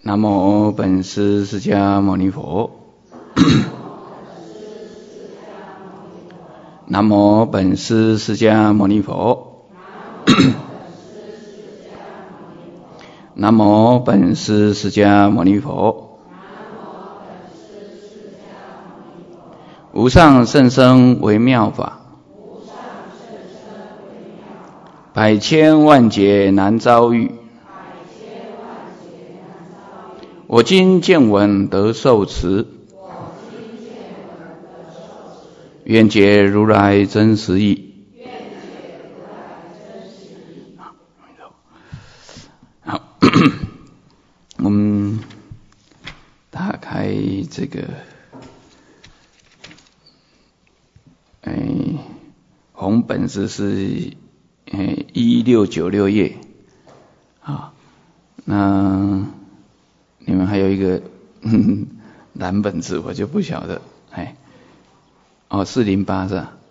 南无本师释迦牟尼佛。南无本师释迦牟尼佛。南无本师释迦牟尼佛。无上甚深微妙法，百千万劫难遭遇。我今见闻得受持，愿解如来真实义。好，我们打开这个红本子是1696页啊，那你们还有一个蓝本子，我就不晓得408是吧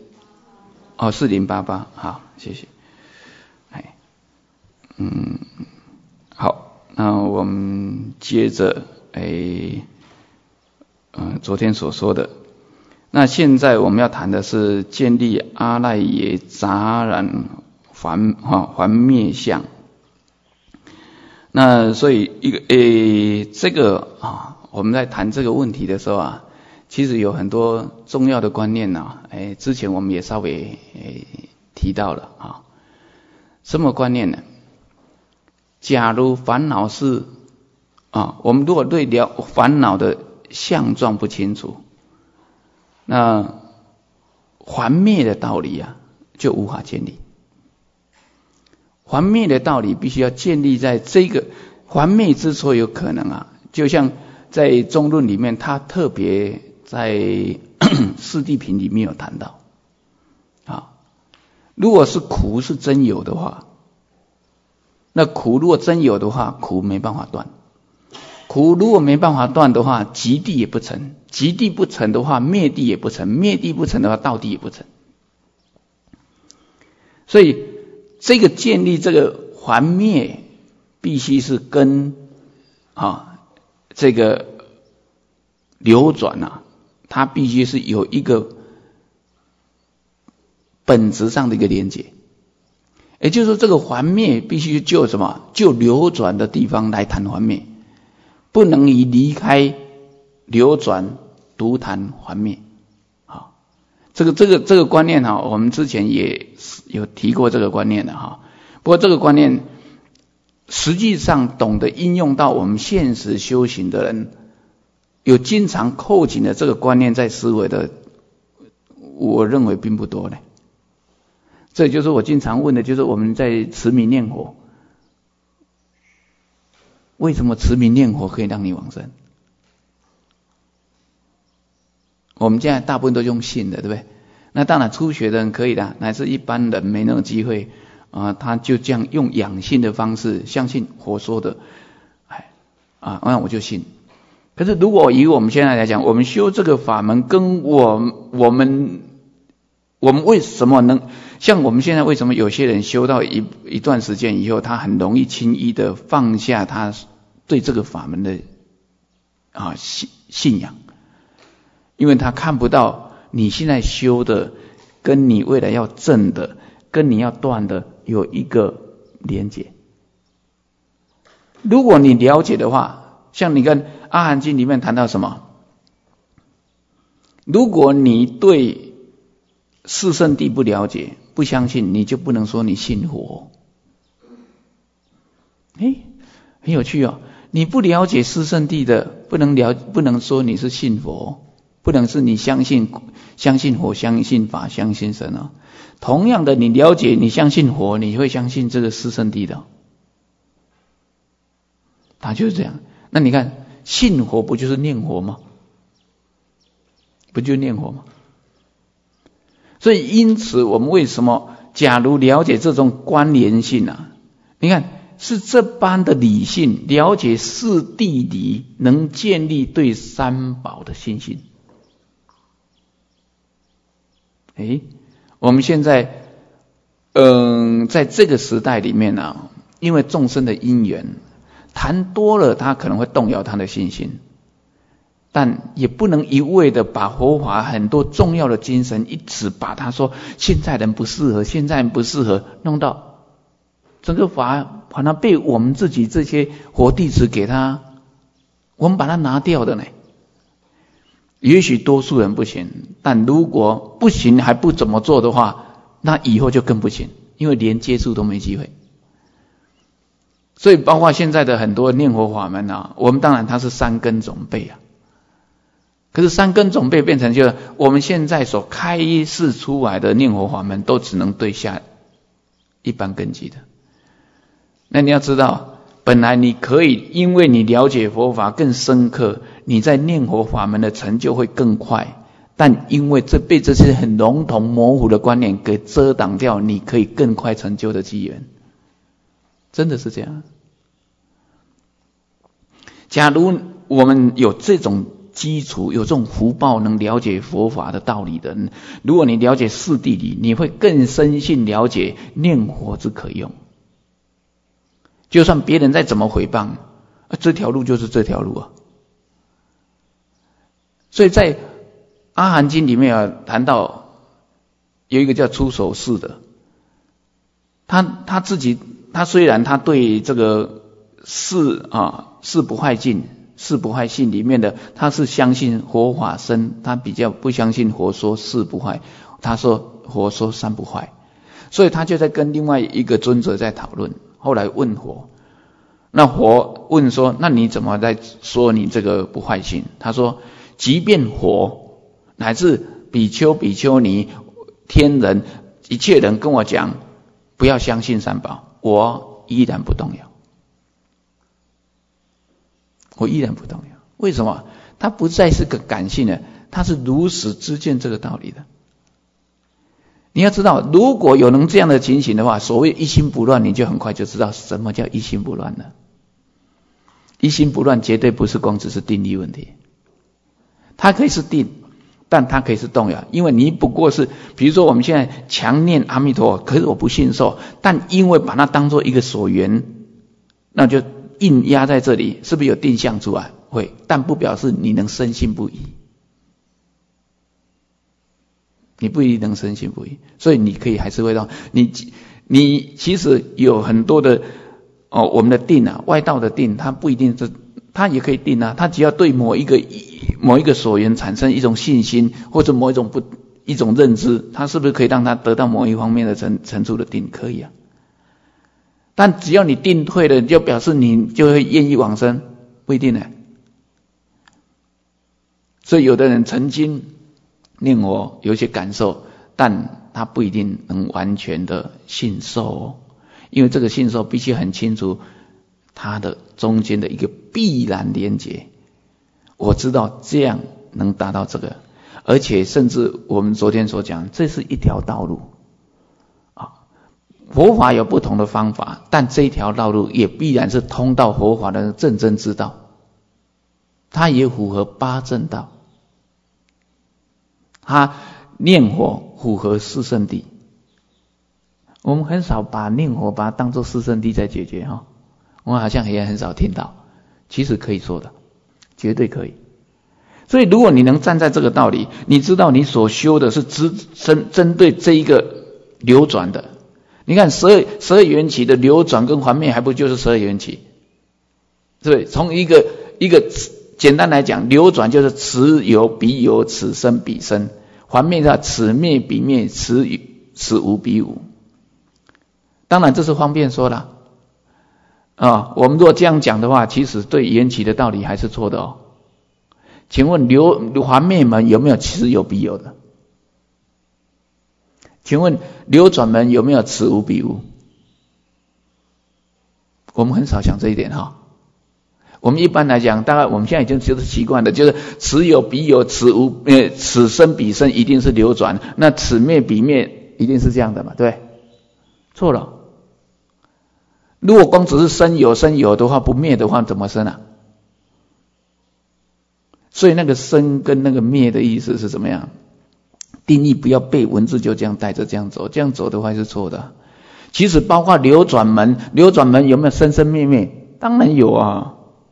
？4088，好，谢谢。好，那我们接着昨天所说的，那现在我们要谈的是建立阿赖耶杂染还灭相。那所以这个我们在谈这个问题的时候其实有很多重要的观念之前我们也稍微提到了什么观念呢？假如烦恼是我们如果对烦恼的相状不清楚，那还灭的道理就无法建立。还灭的道理必须要建立在这个还灭之所以有可能就像在中论里面，他特别在四谛品里面有谈到如果是苦是真有的话，那苦如果真有的话，苦没办法断；苦如果没办法断的话，极地也不成；极地不成的话，灭地也不成；灭地不成的话，道地也不成。所以这个建立这个还灭，必须是跟这个流转它必须是有一个本质上的一个连结。也就是说，这个还灭必须就什么？就流转的地方来谈还灭，不能以离开流转独谈还灭。这个观念我们之前也有提过这个观念的不过这个观念实际上懂得应用到我们现实修行的人，有经常扣紧的这个观念在思维的，我认为并不多呢。这就是我经常问的，就是我们在持名念佛，为什么持名念佛可以让你往生？我们现在大部分都用信的，对不对？那当然初学的人可以的，乃至一般人没那种机会他就这样用养信的方式相信佛说的，那我就信。可是如果以我们现在来讲，我们修这个法门跟我们为什么能像我们现在为什么有些人修到一段时间以后，他很容易轻易的放下他对这个法门的信仰，因为他看不到你现在修的跟你未来要证的跟你要断的有一个连结。如果你了解的话，像你看阿含经里面谈到什么？如果你对四圣谛不了解不相信，你就不能说你信佛。很有趣你不了解四圣谛的，不能说你是信佛，不能是你相信佛、相信法、相信神同样的，你了解你相信佛，你会相信这个四圣谛的。他就是这样。那你看信佛不就是念佛吗？不就是念佛吗？所以因此我们为什么假如了解这种关联性你看是这般的理性，了解四谛理，能建立对三宝的信心。我们现在在这个时代里面因为众生的因缘， 谈多了他可能会动摇他的信心，但也不能一味的把佛法很多重要的精神一直把他说现在人不适合，现在人不适合，弄到整个法反而被我们自己这些活弟子给他，我们把它拿掉的呢。也许多数人不行，但如果不行还不怎么做的话，那以后就更不行，因为连接触都没机会。所以包括现在的很多念佛法门啊，我们当然它是三根总备啊，可是三根总备变成就是我们现在所开示出来的念佛法门都只能对下一般根基的。那你要知道，本来你可以因为你了解佛法更深刻，你在念佛法门的成就会更快，但因为被这些很笼统模糊的观念给遮挡掉，你可以更快成就的机缘，真的是这样。假如我们有这种基础，有这种福报，能了解佛法的道理的人，如果你了解四谛理，你会更深信了解念佛之可用。就算别人再怎么诽谤，这条路就是这条路啊。所以在阿含经里面啊，谈到有一个叫出手士的，他自己，他虽然他对这个事不坏境，事不坏性里面的，他是相信佛法僧，他比较不相信佛说事不坏，他说佛说三不坏，所以他就在跟另外一个尊者在讨论。后来问佛，那佛问说，那你怎么在说你这个不坏性？他说，即便佛乃至比丘比丘尼天人一切人跟我讲不要相信三宝，我依然不动摇，我依然不动摇。为什么？他不再是个感性的，他是如实知见这个道理的。你要知道，如果有能这样的情形的话，所谓一心不乱，你就很快就知道什么叫一心不乱了。一心不乱绝对不是光只是定力问题，它可以是定，但它可以是动摇。因为你不过是，比如说我们现在强念阿弥陀佛，可是我不信受，但因为把它当作一个所缘，那就硬压在这里，是不是有定向出来？会，但不表示你能深信不疑。你不一定能深信不疑，所以你可以还是会让你其实有很多的我们的定啊，外道的定，它不一定是，它也可以定啊，它只要对某一个所缘产生一种信心，或者某一种认知，它是不是可以让它得到某一方面的程度的定？可以啊。但只要你定退了，就表示你就会愿意往生，不一定呢。所以有的人曾经令我有些感受，但他不一定能完全的信受因为这个信受必须很清楚它的中间的一个必然连结。我知道这样能达到这个，而且甚至我们昨天所讲，这是一条道路佛法有不同的方法，但这一条道路也必然是通到佛法的正真之道，它也符合八正道，它念佛符合四圣谛。我们很少把念佛把它当作四圣谛在解决我好像也很少听到，其实可以说的，绝对可以。所以如果你能站在这个道理，你知道你所修的是针对这一个流转的。你看十二缘起的流转跟还灭，还不就是12缘起？对不对？从一个简单来讲，流转就是此有彼有，此生彼生；还灭是此灭彼灭，此无彼无。当然这是方便说了我们如果这样讲的话，其实对缘起的道理还是错的请问还灭门有没有此有彼有的？请问流转门有没有此无彼无？我们很少想这一点我们一般来讲，大概我们现在已经就是习惯的，就是此有彼有，此生彼生一定是流转，那此灭彼灭一定是这样的嘛？对，错了。如果光只是生有的话，不灭的话怎么生啊？所以那个生跟那个灭的意思是怎么样？定义不要被文字就这样带着这样走的话是错的。其实包括流转门有没有生生灭灭？ 当然有啊。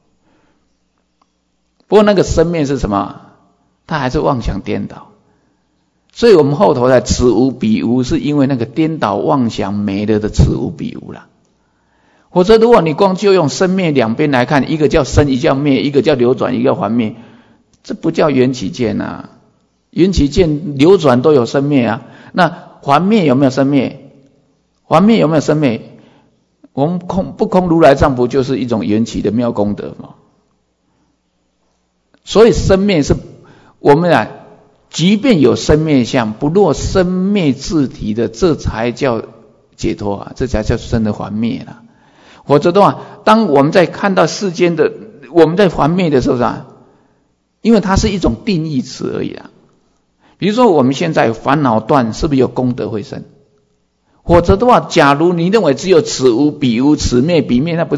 不过那个生灭是什么？它还是妄想颠倒。所以我们后头的此无彼无，是因为那个颠倒妄想没了的此无彼无啦。否则如果你光就用生灭两边来看，一个叫生，一个叫灭，一个叫流转，一个叫还灭，这不叫缘起见啊。缘起见流转都有生灭啊，那还灭有没有生灭？还灭有没有生灭？我们不空如来藏不就是一种缘起的妙功德吗？所以生灭是我们即便有生灭相，不落生灭自体的，这才叫解脱啊，这才叫生的还灭啦。否则的话，当我们在看到世间的我们在还灭的时候因为它是一种定义词而已啊。比如说我们现在烦恼断，是不是有功德会生？否则的话，假如你认为只有此无彼无，此灭彼灭，那不是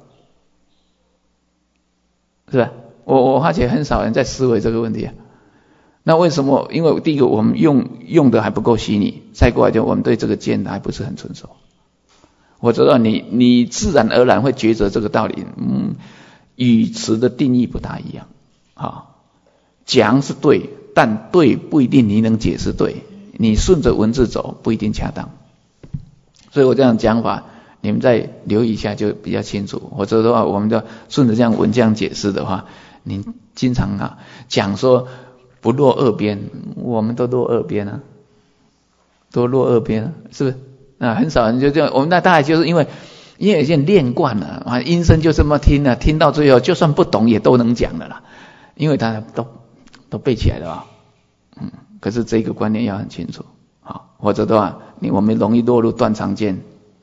吧？我发觉很少人在思维这个问题啊。那为什么？因为第一个我们用的还不够细腻，再过来就我们对这个见还不是很纯熟。我知道你自然而然会觉得这个道理，语词的定义不大一样啊。讲是对，但对不一定你能解释对，你顺着文字走不一定恰当。所以我这样讲法，你们再留意一下就比较清楚。否则的话，我们就顺着这样文这样解释的话，你经常讲说不落二边，我们都落二边啊，都落二边啊，是不是？很少人就这样。我们那大概就是因为有些人练惯了音声就这么听了，听到最后就算不懂也都能讲的啦，因为他都背起来了可是这个观念要很清楚，否则的话我们容易落入断常见。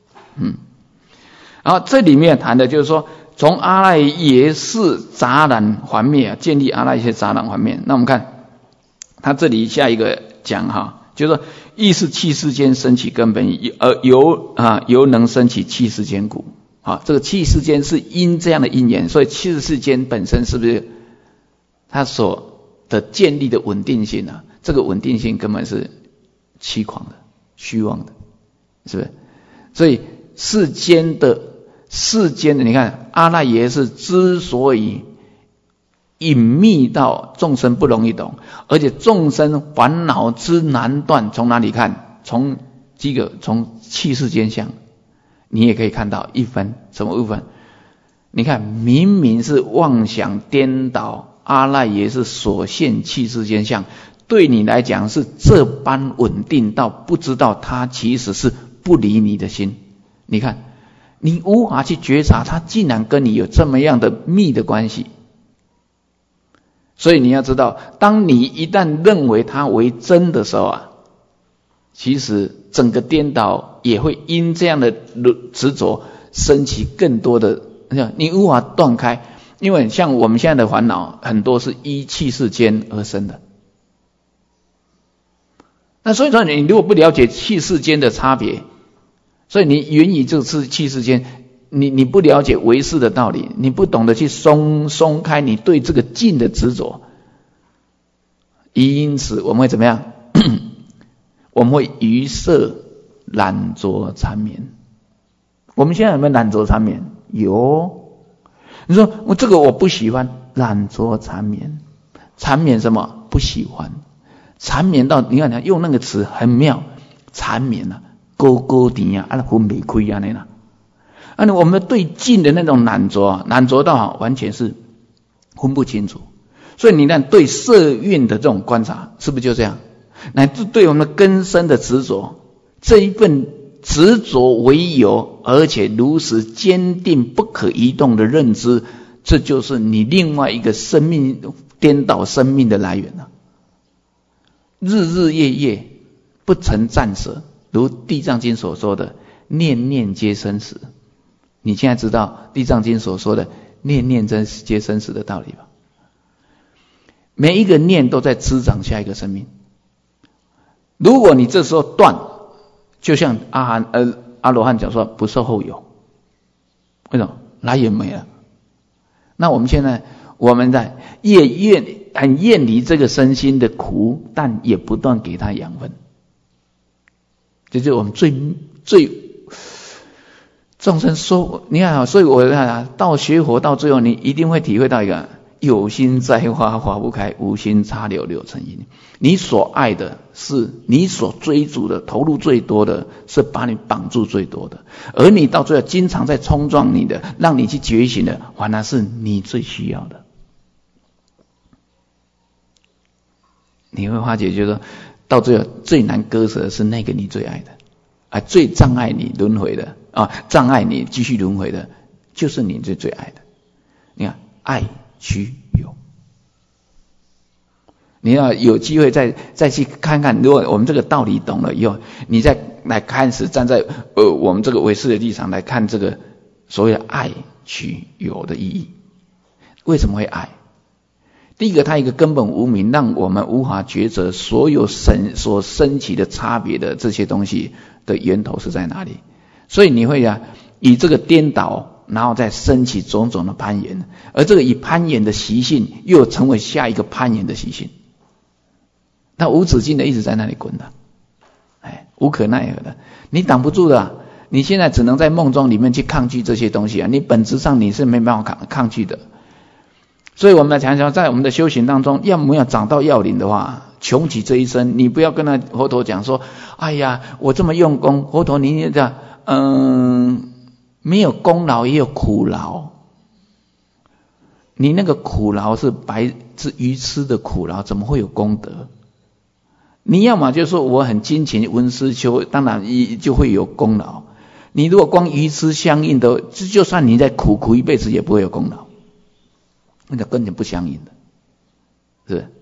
然后这里面谈的就是说，从阿赖耶识杂染还灭建立阿赖耶识杂染还灭。那我们看他这里下一个讲就是说意识气世间生起根本，由能生起气世间故。这个气世间是因这样的因缘，所以气世间本身是不是它所的建立的稳定性这个稳定性根本是虚狂的、虚妄的，是不是？所以世间的你看阿赖耶识之所以隐秘到众生不容易懂，而且众生烦恼之难断，从哪里看？从气世间相，你也可以看到一分。什么部分？你看明明是妄想颠倒，阿赖耶识所现气世间相，对你来讲是这般稳定到不知道它其实是不离你的心。你看你无法去觉察它竟然跟你有这么样的密的关系。所以你要知道，当你一旦认为它为真的时候其实整个颠倒也会因这样的执着升起更多的，你无法断开。因为像我们现在的烦恼很多是依气世间而生的，那所以说你如果不了解气世间的差别，所以你源于这次气世间，你不了解唯识的道理，你不懂得去松开你对这个境的执着，因此我们会怎么样？我们会于色染着缠绵。我们现在有没有染着缠绵？有。你说我这个我不喜欢，染着缠绵。缠绵什么？不喜欢。缠绵到你看用那个词很妙，缠绵勾勾甜分不开我们对境的那种染着到完全是分不清楚。所以你看对色蕴的这种观察，是不是就这样？乃至对我们的根深的执着，这一份执着为有，而且如实坚定不可移动的认知，这就是你另外一个生命颠倒生命的来源日日夜夜不曾暂舍，如地藏经所说的念念皆生死。你现在知道地藏经所说的念念皆生死的道理吧？每一个念都在滋长下一个生命。如果你这时候断，就像阿罗汉讲说不受后有，为什么？来也没了。那我们现在在很厌离这个身心的苦，但也不断给他养分，这就是我们众生说，你看啊，所以我看到学佛到最后，你一定会体会到一个有心栽花花不开，无心插柳柳成荫。你所爱的是你所追逐的，投入最多的是把你绑住最多的，而你到最后经常在冲撞你的，让你去觉醒的，反而是你最需要的。你会发觉，就是说到最后最难割舍的是那个你最爱的，最障碍你轮回的障碍你继续轮回的，就是你最爱的。你看，爱取有，你要有机会再去看看，如果我们这个道理懂了以后，你再来开始站在我们这个唯识的立场来看这个所谓的爱取有的意义。为什么会爱？第一个，它一个根本无明，让我们无法抉择所有所升起的差别的这些东西的源头是在哪里。所以你会以这个颠倒，然后再升起种种的攀岩，而这个以攀岩的习性又成为下一个攀岩的习性，那无止境的一直在那里滚的，无可奈何的，你挡不住的。你现在只能在梦中里面去抗拒这些东西你本质上你是没办法抗拒的。所以我们来讲讲，在我们的修行当中，要不要找到要领的话，穷其这一生，你不要跟佛陀讲说，哎呀，我这么用功，佛陀你这没有功劳也有苦劳，你那个苦劳是愚痴的苦劳，怎么会有功德？你要么就说我很精勤闻思修，当然就会有功劳。你如果光愚痴相应的，就算你在苦一辈子也不会有功劳，那个根本不相应的，是不是？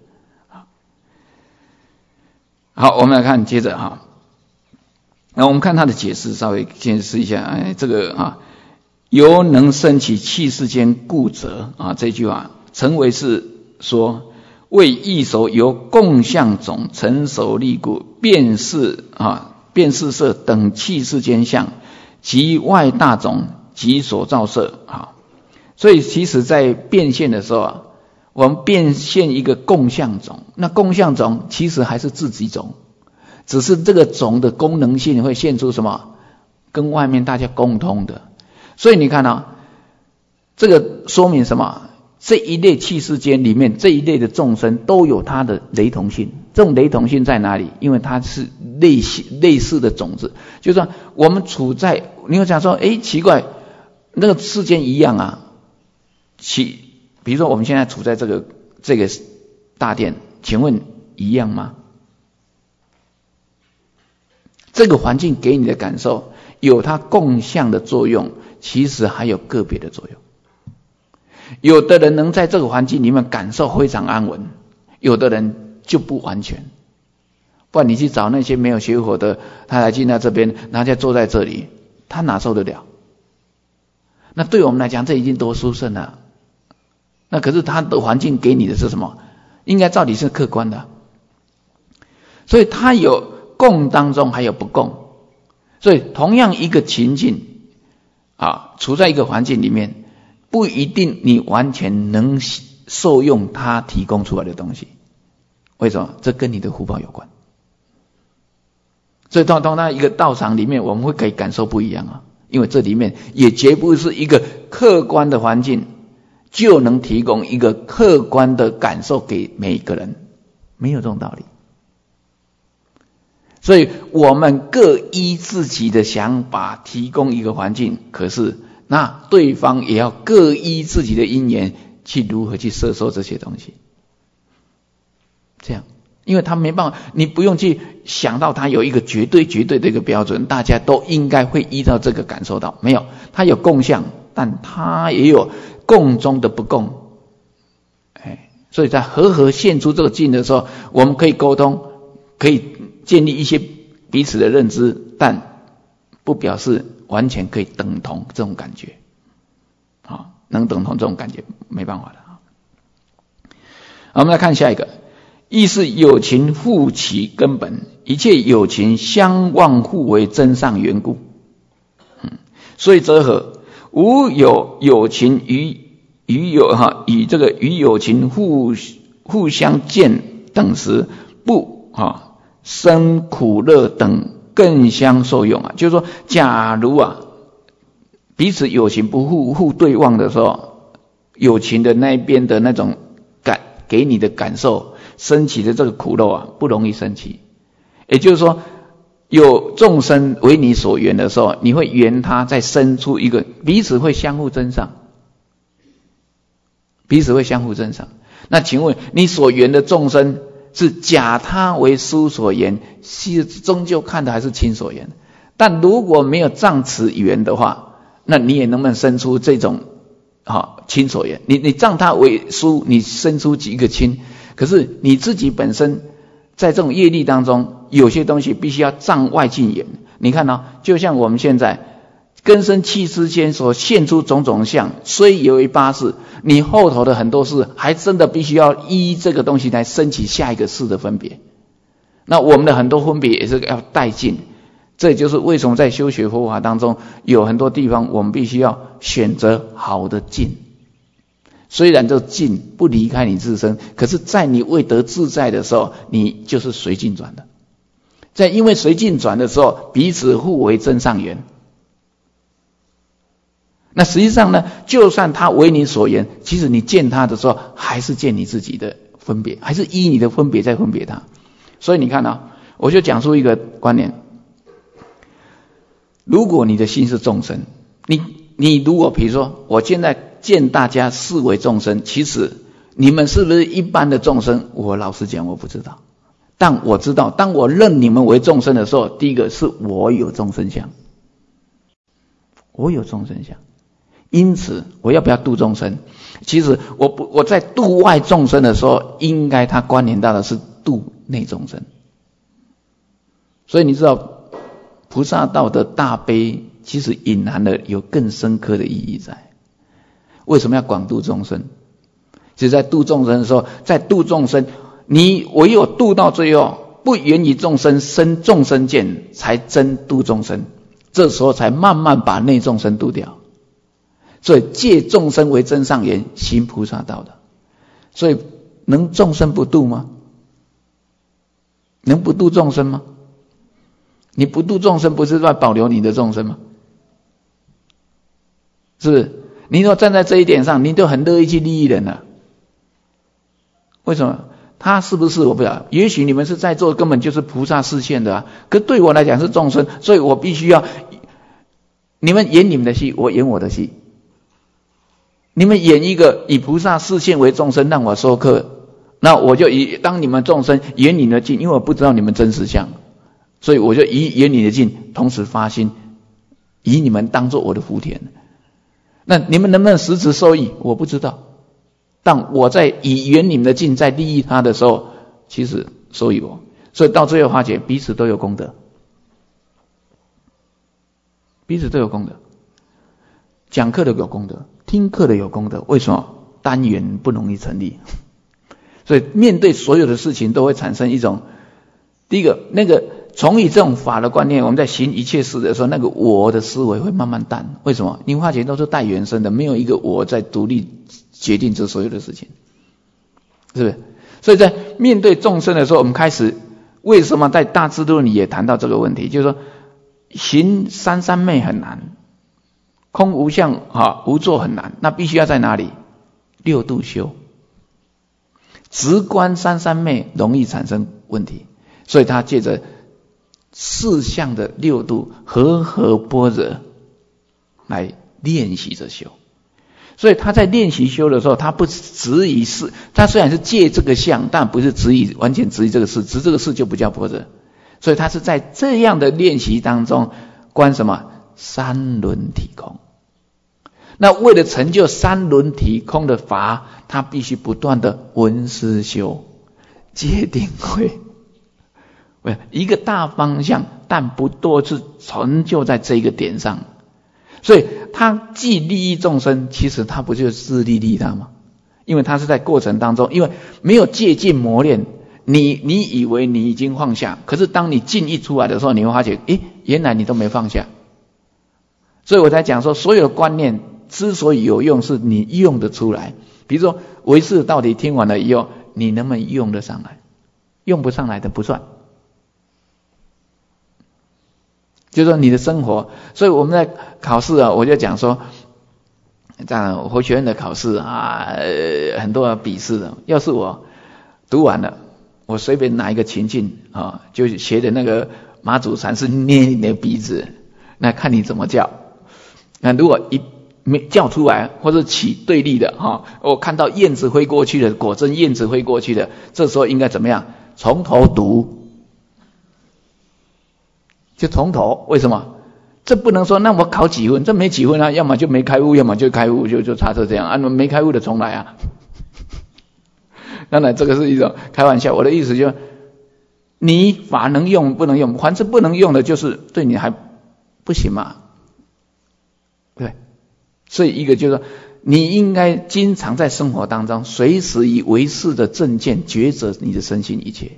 好，我们来看接着那我们看他的解释，稍微解释一下。这个由能生起气世间故者这句话，成为是说为异熟由共相种成熟立故，辨识色等气世间相及外大种及所造色所以其实在变现的时候我们变现一个共相种，那共相种其实还是自己种，只是这个种的功能性会现出什么，跟外面大家共通的。所以你看这个说明什么？这一类气世间里面，这一类的众生都有它的雷同性。这种雷同性在哪里？因为它是类似的种子，就是说我们处在，你会讲说奇怪，那个世间一样比如说我们现在处在这个大殿，请问一样吗？这个环境给你的感受有它共相的作用，其实还有个别的作用。有的人能在这个环境里面感受非常安稳，有的人就不完全。不然你去找那些没有学佛的，他来进到这边，然后再坐在这里，他哪受得了？那对我们来讲，这已经多殊胜了。那可是他的环境给你的是什么？应该照理是客观的。所以他有共当中还有不共。所以同样一个情境处在一个环境里面，不一定你完全能受用他提供出来的东西。为什么？这跟你的福报有关。所以到那一个道场里面，我们会可以感受不一样因为这里面也绝不是一个客观的环境就能提供一个客观的感受给每一个人，没有这种道理。所以我们各依自己的想法提供一个环境，可是那对方也要各依自己的因缘去如何去摄受这些东西。这样，因为他没办法，你不用去想到他有一个绝对的一个标准，大家都应该会依照这个感受到。没有，他有共相，但他也有共中的不共。所以在和现出这个境的时候，我们可以沟通，可以建立一些彼此的认知，但不表示完全可以等同这种感觉。能等同这种感觉没办法的。好，我们来看下一个。亦是有情互其根本，一切有情相望互为真上缘故。所以则何？无有情与有情互相见等时，不生苦乐等更相受用就是说，假如彼此有情不互对望的时候，有情的那一边的那种给你的感受升起的这个苦肉啊，不容易升起。也就是说，有众生为你所缘的时候，你会缘他再生出一个，彼此会相互增上，彼此会相互增上。那请问你所缘的众生是假他为疏所缘，终究看的还是亲所缘。但如果没有障此缘的话，那你也能不能生出这种亲所缘？你障他为疏，你生出几个亲，可是你自己本身在这种业力当中，有些东西必须要障外境缘。你看就像我们现在根生器之间所现出种种相，虽有为八事，你后头的很多事还真的必须要依这个东西来升起下一个事的分别。那我们的很多分别也是要带进，这就是为什么在修学佛法当中，有很多地方我们必须要选择好的境。虽然这境不离开你自身，可是在你未得自在的时候，你就是随境转的。在因为随境转的时候，彼此互为增上缘。那实际上呢，就算他为你所缘，其实你见他的时候，还是见你自己的分别，还是依你的分别在分别他。所以你看我就讲出一个观念：如果你的心是众生，你如果比如说，我现在见大家视为众生，其实你们是不是一般的众生？我老实讲，我不知道。但我知道，当我认你们为众生的时候，第一个是我有众生相，我有众生相。因此我要不要度众生？其实我在度外众生的时候，应该他关联到的是度内众生。所以你知道菩萨道的大悲其实隐含了有更深刻的意义在。为什么要广度众生？其实在度众生的时候，在度众生，你唯有度到最后不缘于众生生众生见，才真度众生，这时候才慢慢把内众生度掉。所以借众生为真上缘，行菩萨道的。所以能众生不度吗？能不度众生吗？你不度众生，不是在保留你的众生吗？是不是？你若站在这一点上，你就很乐意去利益人了。为什么？他是不是我不知道，也许你们是在座根本就是菩萨示现的啊，可对我来讲是众生，所以我必须要你们演你们的戏，我演我的戏。你们演一个以菩萨示现为众生让我授课，那我就当你们众生演你们的境，因为我不知道你们真实相，所以我就演你的境，同时发心以你们当作我的福田。那你们能不能实质受益我不知道，但我在以圆你们的境在利益他的时候，其实受益我。所以到最后化解，彼此都有功德，彼此都有功德。讲课的有功德，听课的有功德。为什么？单元不容易成立。所以面对所有的事情都会产生一种，第一个从以这种法的观念，我们在行一切事的时候，那个我的思维会慢慢淡。为什么？你化解都是带原生的，没有一个我在独立决定这所有的事情，是不是？所以在面对众生的时候，我们开始为什么在大智度里也谈到这个问题，就是说行三三昧很难，空无相无作很难，那必须要在哪里？六度修。直观三三昧容易产生问题，所以他借着四相的六度和合般若来练习着修。所以他在练习修的时候，他不执以事，他虽然是借这个相，但不是完全执以这个事，执这个事就不叫般若。所以他是在这样的练习当中观什么？三轮体空。那为了成就三轮体空的法，他必须不断的闻思修，戒定慧，一个大方向，但不多是成就在这个点上。所以他既利益众生，其实他不就是自利利他吗？因为他是在过程当中，因为没有戒禁磨练，你以为你已经放下，可是当你禁一出来的时候，你会发觉原来你都没放下。所以我才讲说，所有的观念之所以有用，是你用得出来。比如说唯识到底听完了以后，你能不能用得上来？用不上来的不算。 就是说你的生活。所以我们在考试啊，我就讲说，这样佛学院的考试啊，很多笔试的，要是我读完了，我随便拿一个情境啊，就学的那个马祖禅师捏你的鼻子，那看你怎么叫。那如果一没叫出来，或者起对立的哈，我看到燕子飞过去了，果真燕子飞过去了，这时候应该怎么样？从头读，就从头。为什么？这不能说那我考几分，这没几分啊，要么就没开悟，要么就开悟，就差这样啊，没开悟的重来啊。当然这个是一种开玩笑，我的意思就是你法能用不能用，凡是不能用的就是对你还不行嘛，对。所以一个就是说你应该经常在生活当中随时以唯识的正见抉择你的身心一切，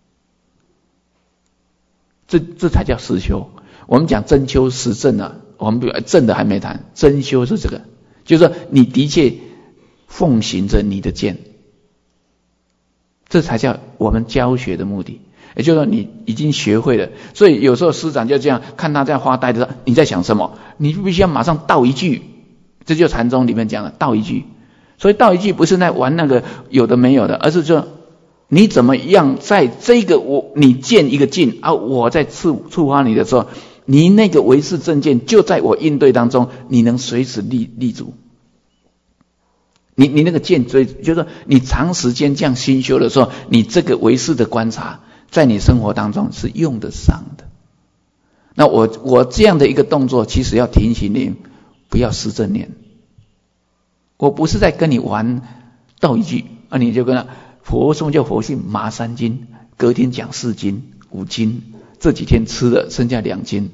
这才叫实修。我们讲真修实证啊，我们正的还没谈，真修是这个，就是说你的确奉行着你的见，这才叫我们教学的目的。也就是说你已经学会了。所以有时候师长就这样看他在发呆的时候，你在想什么，你必须要马上道一句，这就禅宗里面讲的道一句。所以道一句不是在玩那个有的没有的，而是说你怎么样在这个你见一个境啊，我在触发你的时候，你那个唯识正见就在我应对当中，你能随时立足。你那个见追，就是说你长时间这样心修的时候，你这个唯识的观察在你生活当中是用得上的。那我这样的一个动作，其实要提醒你不要失正念。我不是在跟你玩道一句啊，你就跟他佛什么叫佛性？麻3斤，隔天讲4斤、5斤，这几天吃了剩下2斤，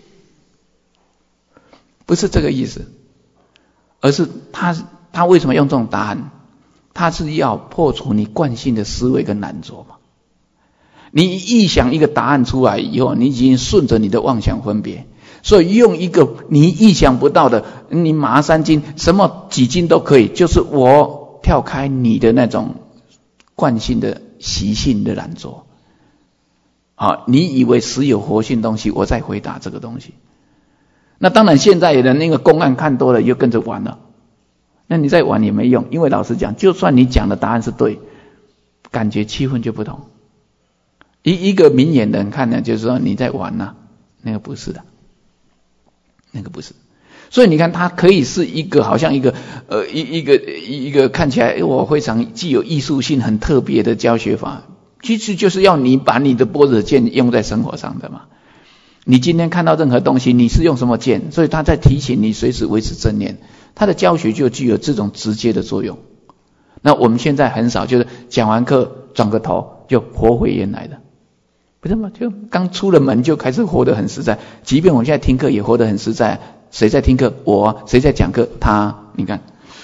不是这个意思，而是他为什么用这种答案？他是要破除你惯性的思维跟懒惰嘛。你臆想一个答案出来以后，你已经顺着你的妄想分别，所以用一个你意想不到的，你麻3斤，什么几斤都可以，就是我跳开你的那种惯性的习性的懒惰。你以为实有活性东西，我再回答这个东西。那当然现在有人那个公案看多了又跟着玩了，那你再玩也没用，因为老实讲，就算你讲的答案是对，感觉气氛就不同。一个明眼人看呢，就是说你在玩啊，那个不是的，那个不是。所以你看，它可以是一个好像一个看起来我非常具有艺术性、很特别的教学法，其实就是要你把你的般若见用在生活上的嘛。你今天看到任何东西，你是用什么见？所以他在提醒你随时维持正念，他的教学就具有这种直接的作用。那我们现在很少，就是讲完课转个头就活回原来的，不是吗？就刚出了门就开始活得很实在。即便我现在听课也活得很实在，谁在听课？我。谁在讲课？他。你看，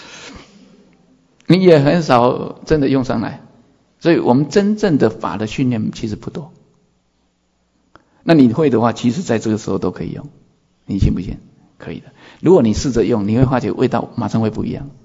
你也很少真的用上来。所以我们真正的法的训练其实不多。那你会的话，其实在这个时候都可以用，你信不信？可以的。如果你试着用，你会发觉味道马上会不一样。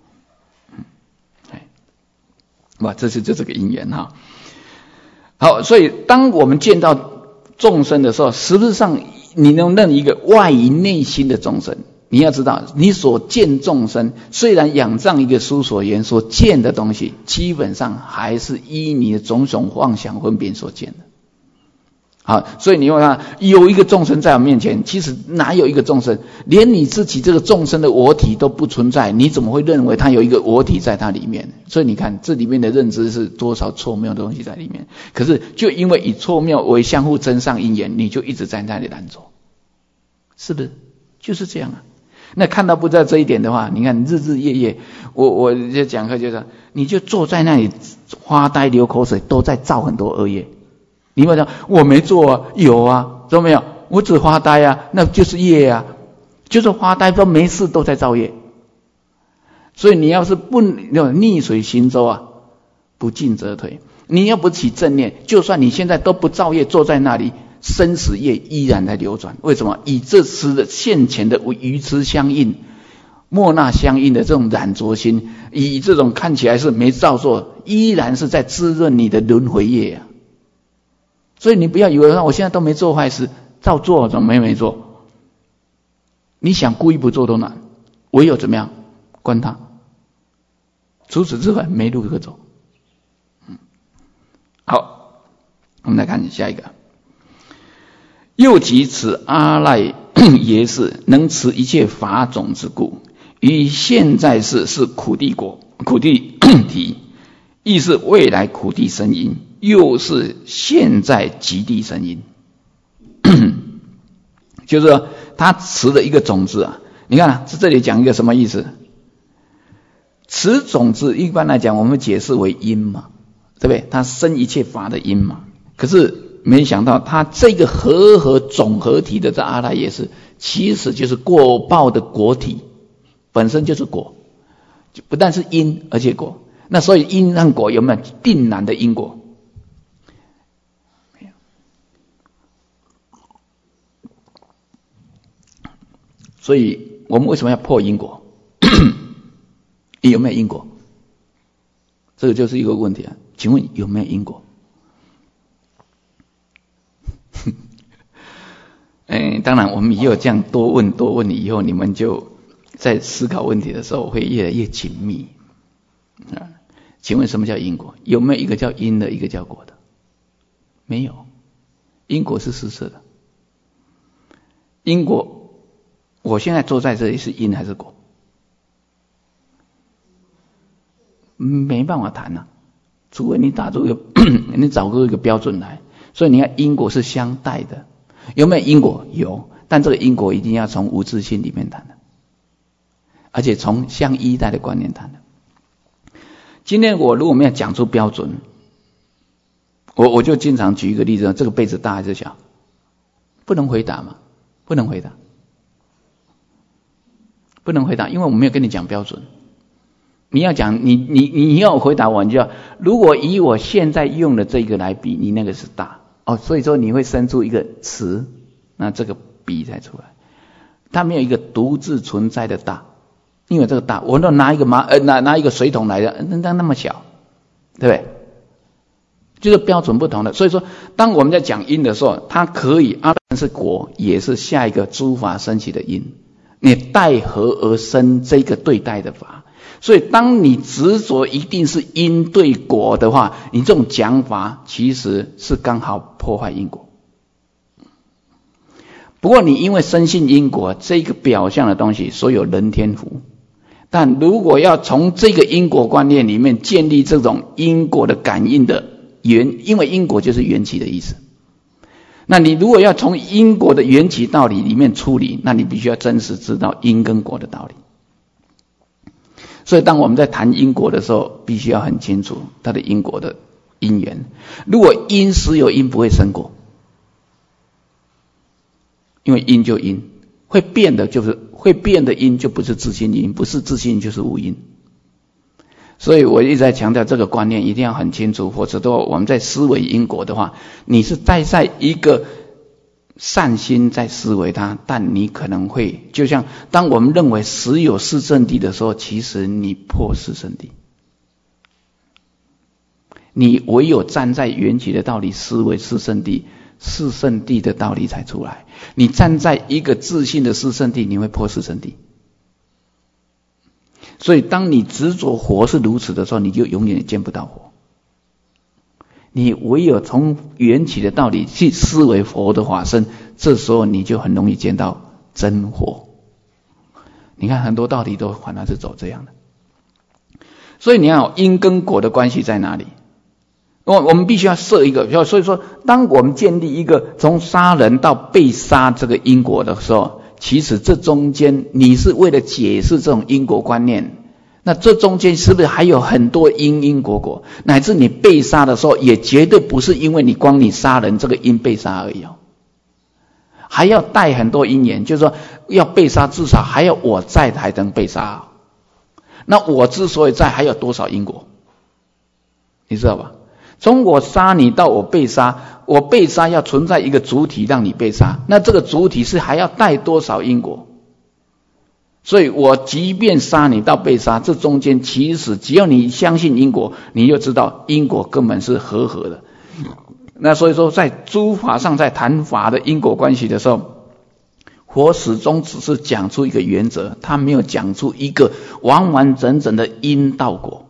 哇，这是就这个因缘哈。好，所以当我们见到众生的时候，实质上你能认一个外于内心的众生。你要知道，你所见众生，虽然仰仗一个书所言所见的东西，基本上还是依你的种种妄想分别所见的。好，所以你会看有一个众生在我面前，其实哪有一个众生，连你自己这个众生的我体都不存在，你怎么会认为他有一个我体在他里面？所以你看这里面的认知是多少错谬的东西在里面。可是就因为以错谬为相互增上因缘，你就一直在那里懒惰，是不是？就是这样啊。那看到不知道这一点的话，你看日日夜夜，我就讲课就是你就坐在那里发呆流口水，都在造很多恶业。你会说我没做啊？有啊，知道没有？我只发呆啊，那就是业啊，就是发呆都没事都在造业。所以你要是不逆水行舟啊，不进则退。你要不起正念，就算你现在都不造业，坐在那里，生死业依然在流转。为什么？以这次的现前的愚痴相应、莫那相应的这种染着心，以这种看起来是没造作，依然是在滋润你的轮回业啊。所以你不要以为我现在都没做坏事， 照做怎么没做？你想故意不做都难，唯有怎么样？关他。除此之外没路可走。好，我们来看下一个。又即此阿赖耶识能持一切法种之故，于现在世是苦地果、苦地体，亦是未来苦地生因，又是现在极地生因。就是说他持的一个种子啊，你看啊，这里讲一个什么意思？持种子一般来讲我们解释为因嘛，对不对？它生一切法的因嘛。可是没想到它这个合总合体的这阿赖耶识，其实就是果报的果体，本身就是果，不但是因而且果。那所以因和果有没有定然的因果？没有。所以我们为什么要破因果？有没有因果？这个就是一个问题啊。请问有没有因果？当然我们以后这样多问以后，你们就在思考问题的时候会越来越紧密啊。请问什么叫因果？有没有一个叫因的，一个叫果的？没有。因果是实色的。因果，我现在坐在这里是因还是果？没办法谈啊，除非你你找出一个标准来。所以你看因果是相待的。有没有因果？有，但这个因果一定要从无自性里面谈的，而且从相依赖的观念谈的。今天我如果没有讲出标准，我就经常举一个例子，这个被子大还是小？不能回答嘛，不能回答，不能回答，因为我没有跟你讲标准。你要讲你要回答我，你就要，如果以我现在用的这个来比，你那个是大哦，所以说你会生出一个词，那这个比才出来。它没有一个独自存在的大，因为这个大，我都拿一个拿一个水桶来的，那么小，对不对？就是标准不同的。所以说，当我们在讲因的时候，它可以阿赖是果，也是下一个诸法升起的因，你待合而生这个对待的法。所以当你执着一定是因对果的话，你这种讲法其实是刚好破坏因果。不过你因为深信因果这个表象的东西，所以有人天福。但如果要从这个因果观念里面建立这种因果的感应的因为因果就是缘起的意思。那你如果要从因果的缘起道理里面处理，那你必须要真实知道因跟果的道理。所以当我们在谈因果的时候，必须要很清楚它的因果的因缘。如果因实有因，不会生果，因为因就因，会变的因就不是自性因，不是自性就是无因。所以我一直在强调这个观念一定要很清楚，否则的话我们在思维因果的话，你是待在一个善心在思维它，但你可能会就像当我们认为实有四圣谛的时候，其实你破四圣谛。你唯有站在缘起的道理思维四圣谛，四圣谛的道理才出来。你站在一个自信的四圣谛，你会破四圣谛。所以当你执着佛是如此的时候，你就永远见不到佛。你唯有从缘起的道理去思维佛的法身，这时候你就很容易见到真佛。你看很多道理都反而是走这样的。所以你看因跟果的关系在哪里？我们必须要设一个，所以说当我们建立一个从杀人到被杀这个因果的时候，其实这中间你是为了解释这种因果观念，那这中间是不是还有很多因果，乃至你被杀的时候也绝对不是因为你杀人这个因被杀而已哦，还要带很多因缘，就是说要被杀至少还要我在才能被杀，那我之所以在还有多少因果，你知道吧？从我杀你到我被杀，我被杀要存在一个主体让你被杀，那这个主体是还要带多少因果？所以我即便杀你到被杀，这中间其实只要你相信因果，你就知道因果根本是和合的。 那所以说在诸法上，在谈法的因果关系的时候，佛始终只是讲出一个原则，他没有讲出一个完完整整的因道果。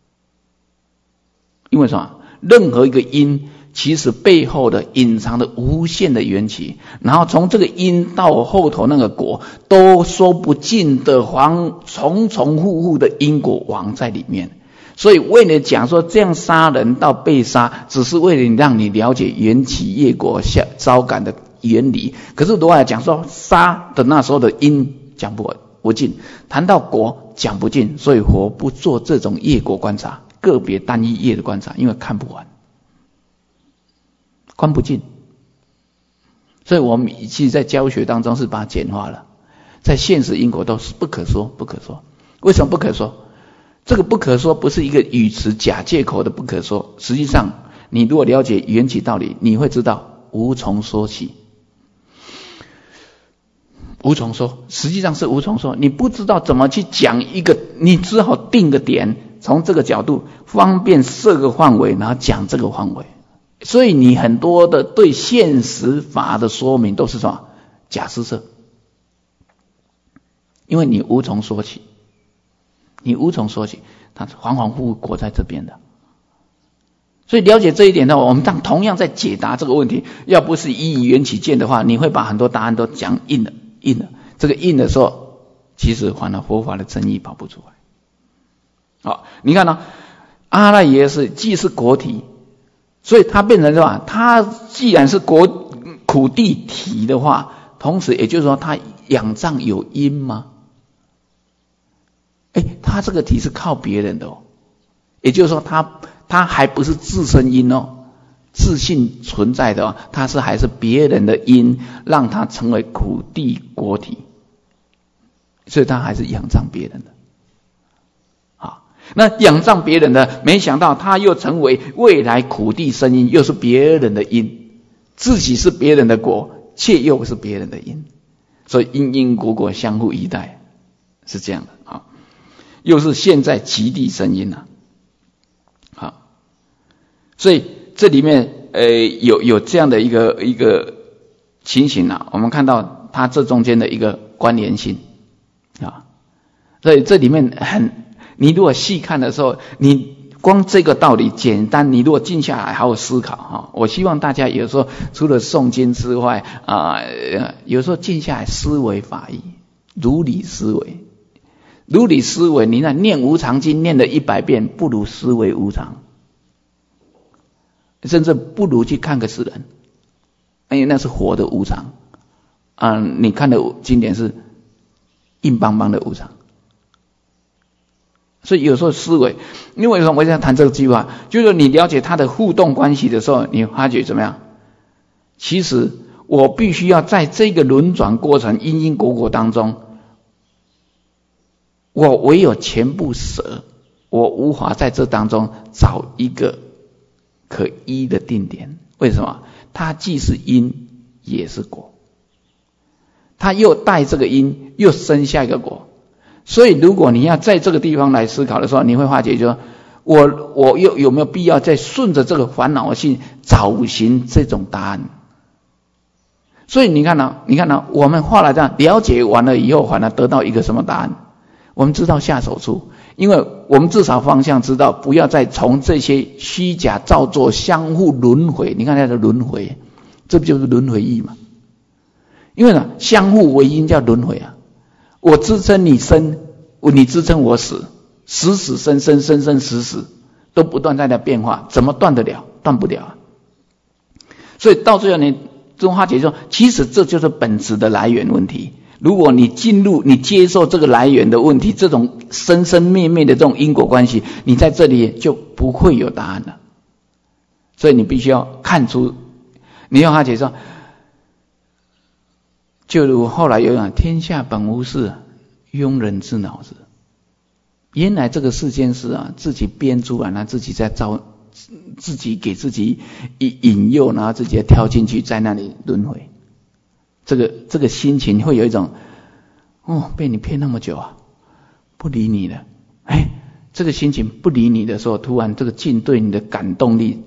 因为什么？任何一个因其实背后的隐藏的无限的缘起，然后从这个因到后头那个果都说不尽的重重复复的因果网在里面。所以为了讲说这样杀人到被杀，只是为了让你了解缘起业果招感的原理。可是如果来讲说杀的那时候的因讲不尽，谈到果讲不尽，所以佛不做这种业果观察，个别单一业的观察，因为看不完，观不尽。所以我们其实在教学当中是把它简化了，在现实因果都是不可说，不可说。为什么不可说？这个不可说不是一个语词假借口的不可说，实际上你如果了解缘起道理，你会知道无从说起。无从说，实际上是无从说，你不知道怎么去讲一个，你只好定个点，从这个角度方便设个范围，然后讲这个范围。所以你很多的对现实法的说明都是什么？假施设，因为你无从说起，你无从说起，它恍恍惚惚裹在这边的。所以了解这一点的话，我们同样在解答这个问题，要不是依缘起见的话，你会把很多答案都讲硬了。这个硬的时候，其实反而佛法的真义跑不出来。好，你看呢，阿赖耶是既是果体，所以它变成什么？它既然是苦地体的话，同时也就是说它仰仗有因吗？它这个体是靠别人的哦，也就是说它还不是自身因哦，自性存在的哦，它还是别人的因，让它成为苦地果体，所以它还是仰仗别人的。好，那仰仗别人的，没想到它又成为未来苦地生因，又是别人的因，自己是别人的果，却又是别人的因，所以因果相互依赖，是这样的。好，又是现在极地生因啊。好，所以这里面有这样的一个情形啊，我们看到它这中间的一个关联性啊，所以这里面你如果细看的时候，你光这个道理简单，你如果静下来好好思考啊，我希望大家有时候除了诵经之外有时候静下来思维法义，如理思维。如理思维，你那念无常经念了100遍，不如思维无常，甚至不如去看个死人，因为那是活的无常你看的经典是硬邦邦的无常。所以有时候思维，因为为什么我想谈这个句话，就是说你了解它的互动关系的时候，你发觉怎么样？其实我必须要在这个轮转过程因果当中，我唯有全部舍，我无法在这当中找一个可依的定点。为什么？它既是因也是果，它又带这个因又生下一个果。所以如果你要在这个地方来思考的时候，你会发觉说我又有没有必要再顺着这个烦恼性找寻这种答案。所以你看我们后来这样了解完了以后，反而得到一个什么答案？我们知道下手处，因为我们至少方向知道，不要再从这些虚假造作相互轮回。你看它的轮回，这不就是轮回义吗？因为呢，相互为因叫轮回啊。我支撑你生，你支撑我死，死死生生，生生死死，都不断在那变化，怎么断得了？断不了啊。所以到最后呢，中华解说，其实这就是本质的来源问题。如果你你接受这个来源的问题，这种生生灭灭的这种因果关系，你在这里就不会有答案了。所以你必须要看出，你用他解说，就如后来有讲，天下本无事，庸人自恼之。原来这个世间事自己编出来，自己在自己给自己引诱，然后自己跳进去，在那里轮回。这个心情会有一种被你骗那么久不理你了。这个心情不理你的时候，突然这个境对你的感动力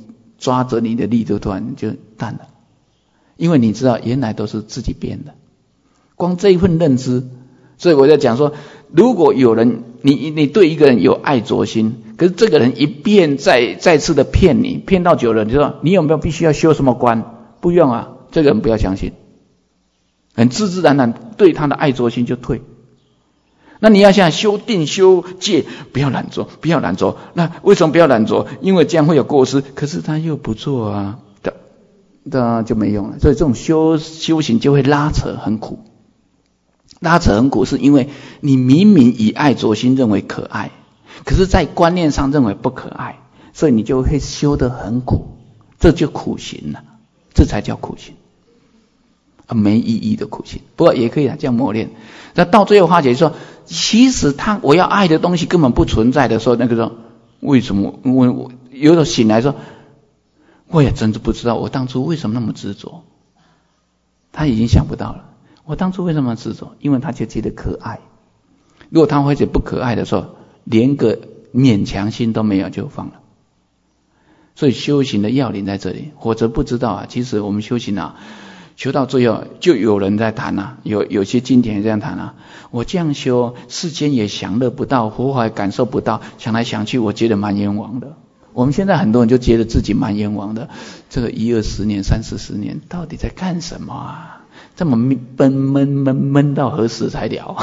抓着你的力就突然就淡了，因为你知道原来都是自己编的，光这一份认知。所以我在讲说，如果有人你对一个人有爱着心，可是这个人一遍再次的骗你，骗到久了，你说你有没有必须要修什么观？不用啊，这个人不要相信，很自自然然对他的爱着心就退。那你要想修定修戒，不要懒惰，不要懒惰。那为什么不要懒惰？因为这样会有过失，可是他又不做啊，那就没用了。所以这种修行就会拉扯，很苦。拉扯很苦，是因为你明明以爱着心认为可爱，可是在观念上认为不可爱，所以你就会修得很苦，这就苦行了，这才叫苦行，没意义的苦行。不过也可以这样磨练。那到最后化解说，其实我要爱的东西根本不存在的时候，那个时候为什么我有时候醒来说，我也真的不知道我当初为什么那么执着。他已经想不到了，我当初为什么执着？因为他就觉得可爱。如果他会觉得不可爱的时候，连个勉强心都没有就放了。所以修行的要领在这里，否则不知道啊。其实我们修行啊，修到最后就有人在谈啊，有些经典这样谈啊，我这样修，世间也享乐不到，佛法也感受不到，想来想去，我觉得蛮冤枉的。我们现在很多人就觉得自己蛮冤枉的，这个10-20年、30-40年，到底在干什么啊？这么闷到何时才了？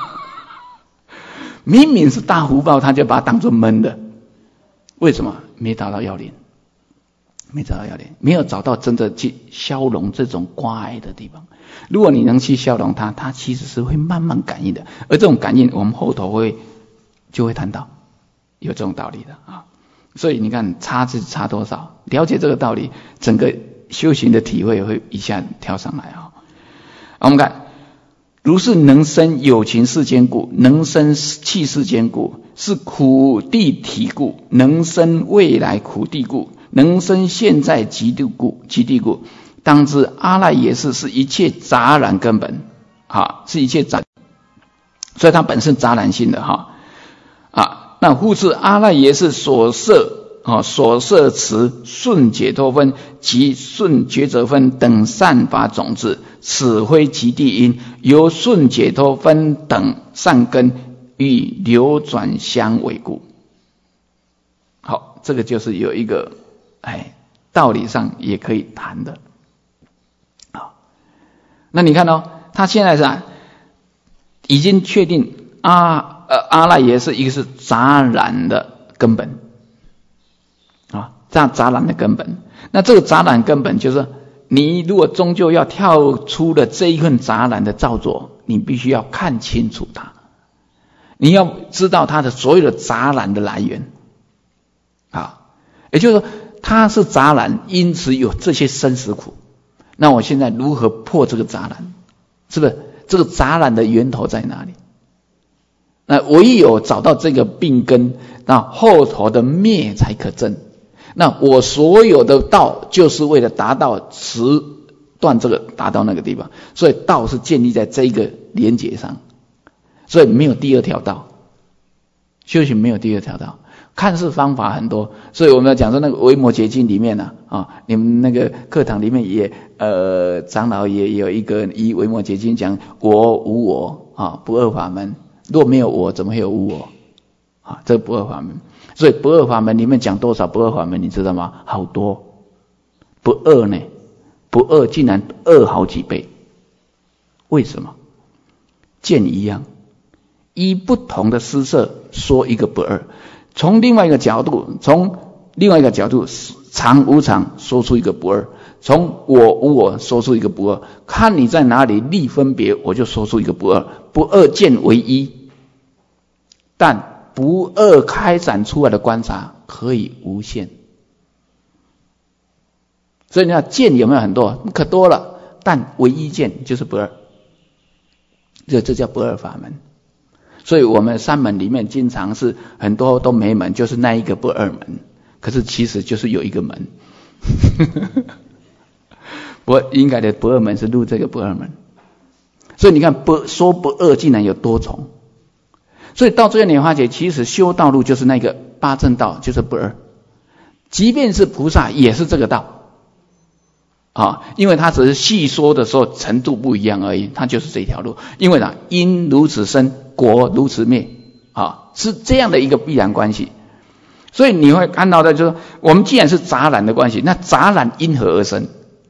明明是大福报，他就把它当作闷的，为什么？没找到要领，没有找到真的去消融这种挂碍的地方。如果你能去消融它，它其实是会慢慢感应的，而这种感应我们后头就会谈到，有这种道理的啊。所以你看差是差多少，了解这个道理，整个修行的体会会一下跳上来啊。我们看，如是能生有情世间故，能生气世间故，是苦地体故，能生未来苦地故，能生现在极地故。当知阿赖耶识是一切杂染根本，是一切杂，所以它本身杂染性的那复次阿赖耶识所摄持顺解脱分及顺觉者分等善法种子，此非其地因，由顺解脱分等善根与流转相违故。好，这个就是有一个道理上也可以谈的。好，那你看他现在是已经确定阿赖耶识一个是杂染的根本杂染的根本。那这个杂染根本就是你如果终究要跳出了这一份杂染的造作，你必须要看清楚它，你要知道它的所有的杂染的来源也就是说它是杂染，因此有这些生死苦。那我现在如何破这个杂染？是不是这个杂染的源头在哪里？那唯有找到这个病根，那后头的灭才可证。那我所有的道就是为了达到持断这个，达到那个地方，所以道是建立在这一个连结上，所以没有第二条道，修行没有第二条道。看似方法很多，所以我们要讲说那个维摩诘经里面你们那个课堂里面也长老也有一个以维摩诘经讲我无我不二法门，若没有我怎么会有无我这个不二法门。所以不二法门里面讲多少不二法门你知道吗？好多，不二呢，不二竟然二好几倍。为什么？见一样，依不同的施设说一个不二，从另外一个角度常无常说出一个不二，从我无我说出一个不二，看你在哪里立分别，我就说出一个不二。不二见为一，但不二开展出来的观察可以无限。所以你看见有没有很多？可多了，但唯一见就是不二，这叫不二法门。所以我们三门里面经常是很多都没门，就是那一个不二门，可是其实就是有一个门。不应该的不二门是入这个不二门。所以你看说不二竟然有多重。所以到最后你发觉，其实修道路就是那个八正道，就是不二。 即便是菩萨也是这个道啊，因为他只是细说的时候程度不一样而已，他就是这条路。因为呢，因如此生，果如此灭啊，是这样的一个必然关系。所以你会看到的就是说，我们既然是杂染的关系，那杂染因何而生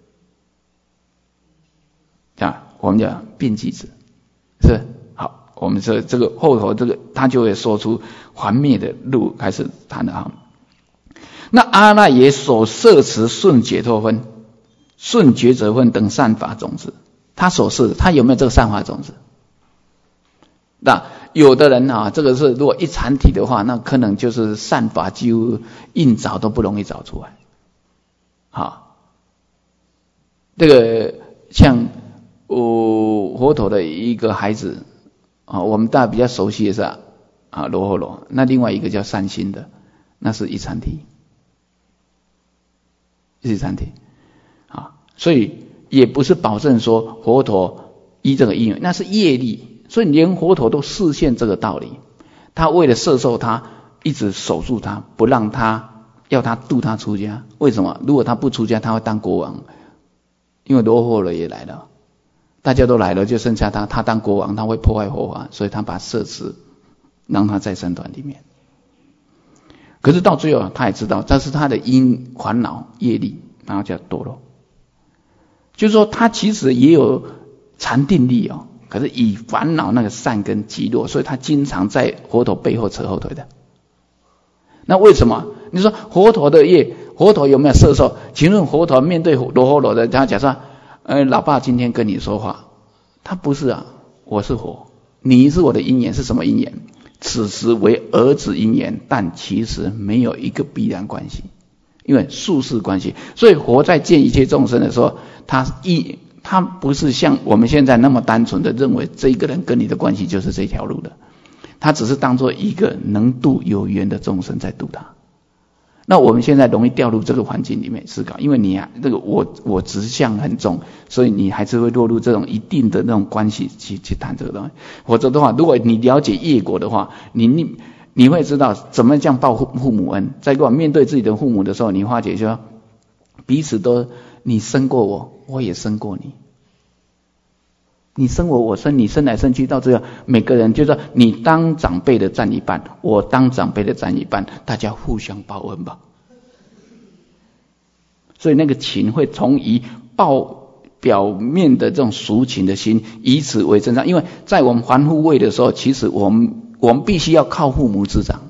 啊？我们讲变即止，是好。我们这个后头这个他就会说出还灭的路开始谈了啊。那阿赖耶所摄持顺解脱分、顺觉者分等善法种子，他所摄的，他有没有这个善法种子？那有的人啊，这个是如果一禅体的话，那可能就是善法几乎硬找都不容易找出来。好，这个像佛陀的一个孩子啊，我们大家比较熟悉的是啊罗睺罗，那另外一个叫善心的，那是一禅体，一禅体啊，所以也不是保证说佛陀依这个因缘，那是业力。所以连佛陀都示现这个道理，他为了摄受他，一直守住他，不让他，要他度他出家。为什么？如果他不出家，他会当国王。因为罗睺罗也来了，大家都来了，就剩下他，他当国王，他会破坏佛法，所以他把摄持让他在僧团里面。可是到最后他也知道这是他的因烦恼业力，然后叫堕落。就是说他其实也有禅定力哦，可是以烦恼那个善根极弱，所以他经常在佛陀背后扯后腿的。那为什么？你说佛陀的业，佛陀有没有摄受？请问佛陀面对罗睺罗的，他假设老爸今天跟你说话，他不是啊，我是佛，你是我的因缘，是什么因缘？此时为儿子因缘，但其实没有一个必然关系，因为宿世关系。所以佛在见一切众生的时候，他不是像我们现在那么单纯的认为这一个人跟你的关系就是这条路的，他只是当作一个能度有缘的众生在度他。那我们现在容易掉入这个环境里面思考，因为你这个我执相很重，所以你还是会落入这种一定的那种关系去谈这个东西。否则的话，如果你了解业果的话，你会知道怎么样报父母恩。在面对自己的父母的时候，你化解说彼此都你生过我，我也生过你。你生我，我生你，生来生去，到最后每个人就是说你当长辈的占一半，我当长辈的占一半，大家互相报恩吧。所以那个情会从表面的这种俗情的心，以此为增长。因为在我们还父位的时候，其实我们必须要靠父母之长，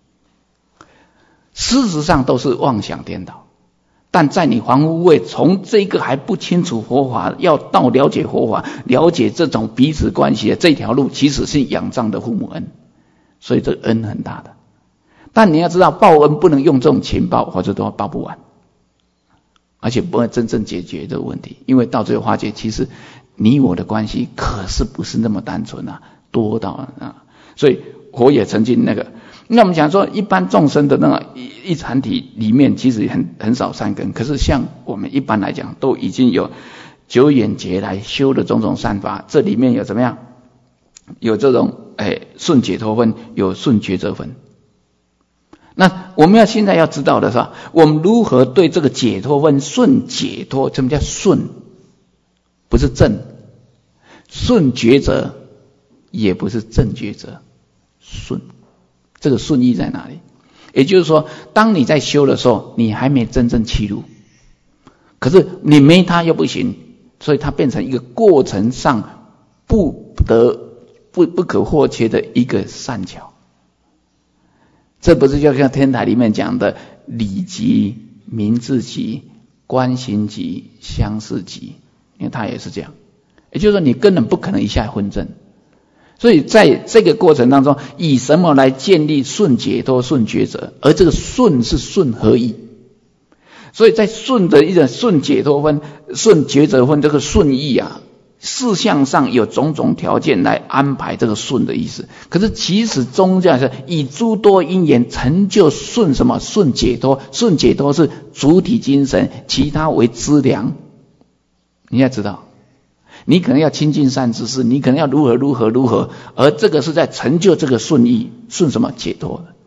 事实上都是妄想颠倒。但在你还父位，从这个还不清楚佛法，要到了解佛法，了解这种彼此关系的这条路，其实是仰仗的父母恩，所以这恩很大的。但你要知道，报恩不能用这种情报，或者都报不完，而且不会真正解决这个问题。因为到最后化解，其实你我的关系可是不是那么单纯啊，多到所以佛也曾经那个。那我们讲说，一般众生的那个一禅体里面，其实很少善根。可是像我们一般来讲，都已经有久远劫来修的种种善法，这里面有怎么样？有这种顺解脱分，有顺觉者分。那我们现在要知道的是，我们如何对这个解脱分顺解脱？什么叫顺？不是正，顺觉者也不是正觉者，顺。这个顺义在哪里？也就是说，当你在修的时候，你还没真正契入，可是你没它又不行，所以它变成一个过程上不可或缺的一个善巧。这不是就像天台里面讲的理即、名字即、观行即、相似即，因为它也是这样。也就是说，你根本不可能一下分正。所以在这个过程当中，以什么来建立顺解脱、顺觉者？而这个顺是顺合意。所以在顺的一种顺解脱分、顺觉者分这个顺意啊，事项上有种种条件来安排这个顺的意思。可是其实宗教是以诸多因缘成就顺什么？顺解脱。顺解脱是主体精神，其他为资粮。你要知道。你可能要亲近善知识，你可能要如何，而这个是在成就这个顺意，顺什么？解脱的。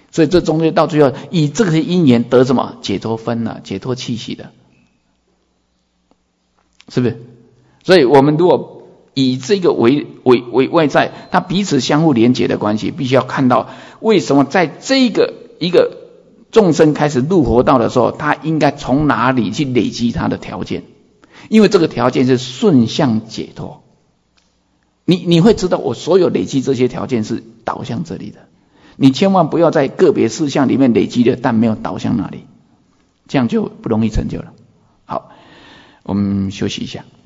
所以这中间到最后以这个因缘得什么解脱分了，解脱气息的，是不是？所以我们如果以这个为外在，它彼此相互连结的关系，必须要看到为什么在这个一个众生开始入佛道的时候，他应该从哪里去累积他的条件？因为这个条件是顺向解脱。你会知道我所有累积这些条件是导向这里的，你千万不要在个别事项里面累积的，但没有导向哪里，这样就不容易成就了。好，我们休息一下。